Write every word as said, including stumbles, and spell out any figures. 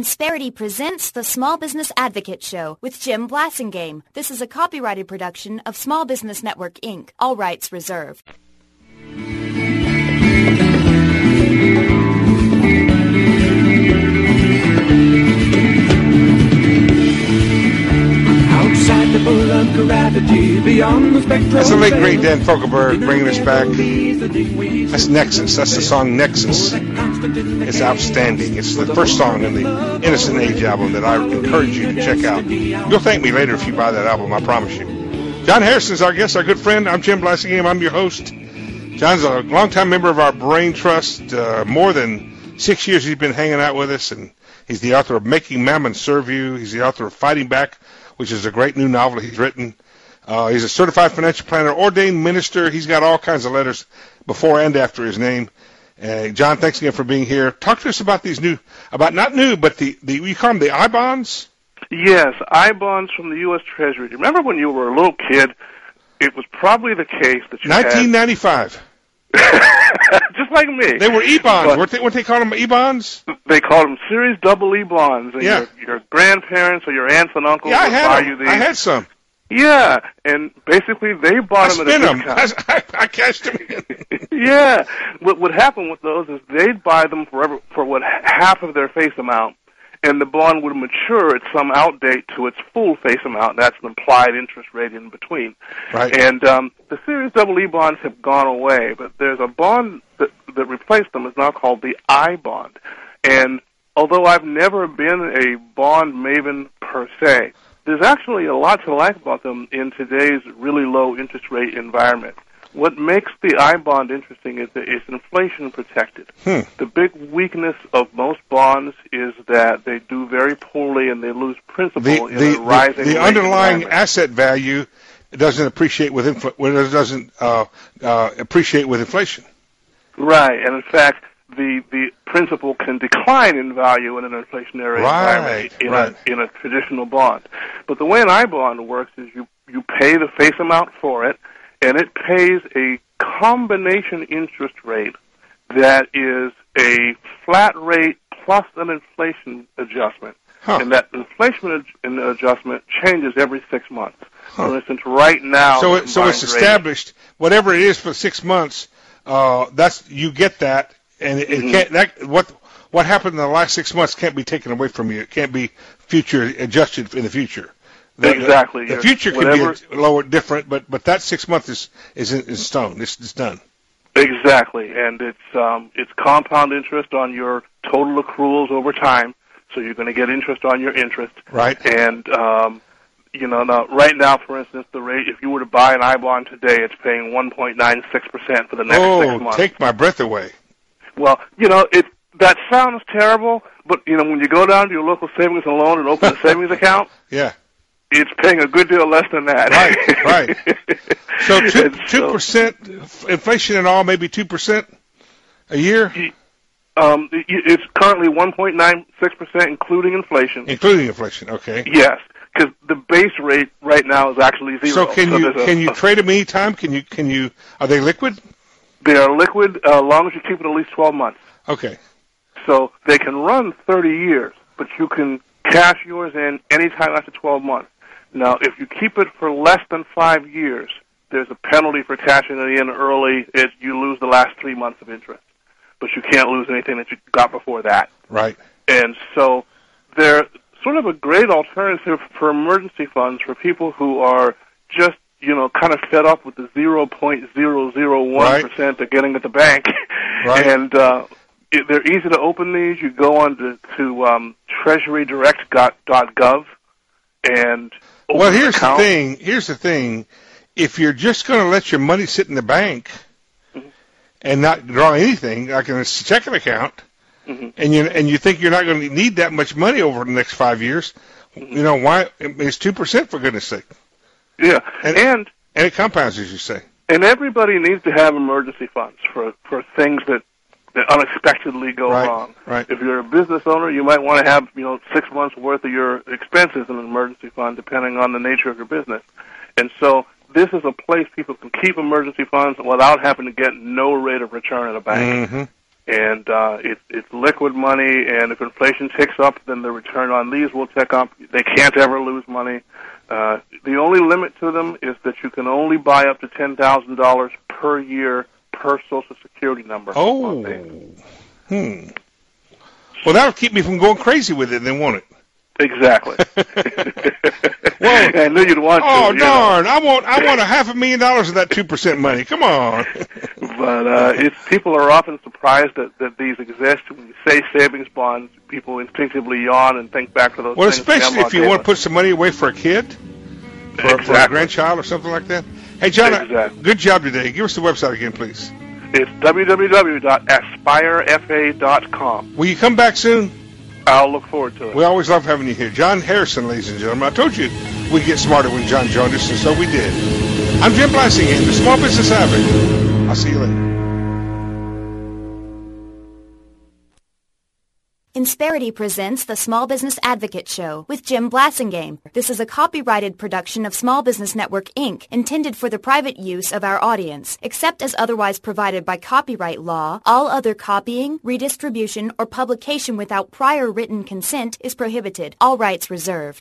Insperity presents the Small Business Advocate Show with Jim Blasingame. This is a copyrighted production of Small Business Network, Incorporated. All rights reserved. Outside the pull of gravity, beyond the spectrum. That's the late great Dan Fogelberg bringing us back. That's Nexus. That's the song Nexus. It's outstanding. It's the first song in the Innocent Age album that I encourage you to check out. You'll thank me later if you buy that album, I promise you. John Harrison's our guest, our good friend. I'm Jim Blasingame. I'm your host. John's a longtime member of our Brain Trust. Uh, more than six years he's been hanging out with us, and he's the author of Making Mammon Serve You. He's the author of Fighting Back, which is a great new novel he's written. Uh, he's a certified financial planner, ordained minister. He's got all kinds of letters before and after his name. Uh, John, thanks again for being here. Talk to us about these new, about not new, but the, the you call them the I-bonds? Yes, I-bonds from the U S Treasury. Remember when you were a little kid, it was probably the case that you nineteen ninety-five. had... Just like me. They were E-bonds. Weren't they, weren't they called them E-bonds? They called them Series Double E-bonds. And yeah. Your, your grandparents or your aunts and uncles yeah, I would had buy them. you these. I had some. Yeah, and basically they bought I them at a them. discount. I, I cashed them in. Yeah. What would happen with those is they'd buy them for, for what half of their face amount, and the bond would mature at some outdate to its full face amount. That's an implied interest rate in between. Right. And um, the Series Double E bonds have gone away, but there's a bond that, that replaced them. It's now called the I bond. And although I've never been a bond maven per se, there's actually a lot to like about them in today's really low interest rate environment. What makes the I bond interesting is that it's inflation protected. Hmm. The big weakness of most bonds is that they do very poorly and they lose principal The, in the, a rising the, the rate underlying environment. asset value doesn't appreciate with infl- well, it doesn't uh, uh, appreciate with inflation. Right, and in fact, the the principal can decline in value in an inflationary Right, environment in, right. a, in a traditional bond. But the way an I bond works is you, you pay the face amount for it, and it pays a combination interest rate that is a flat rate plus an inflation adjustment. Huh. And that inflation ad- adjustment changes every six months. Huh. For instance, right now... So, the it, so it's combined rate- established, whatever it is for six months, uh, that's you get that, and it, Mm-hmm. it can't. That what what happened in the last six months can't be taken away from you. It can't be future adjusted in the future. The, Exactly. The, the Yes. future can Whatever- be lower, different, but but that six months is is in, in stone. It's, it's done. Exactly, and it's um, it's compound interest on your total accruals over time, so you're going to get interest on your interest. Right. And um, you know, now, right now, for instance, the rate if you were to buy an I bond today, it's paying one point nine six percent for the next oh, six months. take my breath away. Well, you know, it that sounds terrible, but you know, when you go down to your local savings and loan and open a savings account, Yeah. it's paying a good deal less than that. Right, right. So two And two so- percent inflation and all, maybe two percent a year, Um, it- it's currently one point nine six percent, including inflation. including inflation. Okay. Yes, because the base rate right now is actually zero. So can you there's a- can you a- trade them anytime? Can you can you are they liquid? They are liquid uh, as long as you keep it at least twelve months. Okay. So they can run thirty years, but you can cash yours in anytime after twelve months. Now, if you keep it for less than five years, there's a penalty for cashing it in early. It, you lose the last three months of interest, but you can't lose anything that you got before that. Right. And so they're sort of a great alternative for emergency funds for people who are just, you know, kind of fed up with the zero point zero zero one percent they're getting at the bank. Right. And uh, it, they're easy to open these. You go on to, to um, treasury direct dot gov and open Well, an here's account. the thing. Here's the thing. If you're just going to let your money sit in the bank Mm-hmm. and not draw anything, like in a checking account, Mm-hmm. and you and you think you're not going to need that much money over the next five years, Mm-hmm. you know why? It's two percent for goodness sake, Yeah, And- and and it compounds, as you say. and everybody needs to have emergency funds for for things that that unexpectedly go Right, wrong. right. If you're a business owner, you might want to have, you know, six months worth of your expenses in an emergency fund, depending on the nature of your business. And so this is a place people can keep emergency funds without having to get no rate of return at a bank. Mm-hmm. and uh, it, it's liquid money, and if inflation ticks up, then the return on these will tick up. They can't ever lose money. Uh, the only limit to them is that you can only buy up to ten thousand dollars per year per Social Security number. Oh, hmm. Well, that'll keep me from going crazy with it, then, won't it? Exactly. Well, I knew you'd want oh, to. Oh darn! Know. I want I want a half a million dollars of that two percent money. Come on. But uh, it's, people are often surprised that, that these exist. When you say savings bonds, people instinctively yawn and think back to those well, things. Well, especially if you want to put some money away for a kid, for, exactly. for a grandchild or something like that. Hey, John, exactly. Good job today. Give us the website again, please. It's w w w dot aspire f a dot com. Will you come back soon? I'll look forward to it. We always love having you here. John Harrison, ladies and gentlemen. I told you we'd get smarter when John joined us, and so we did. I'm Jim Blasingame, the Small Business Advocate. I'll see you later. Insperity presents the Small Business Advocate Show with Jim Blasingame. This is a copyrighted production of Small Business Network, Incorporated, intended for the private use of our audience. Except as otherwise provided by copyright law, all other copying, redistribution, or publication without prior written consent is prohibited. All rights reserved.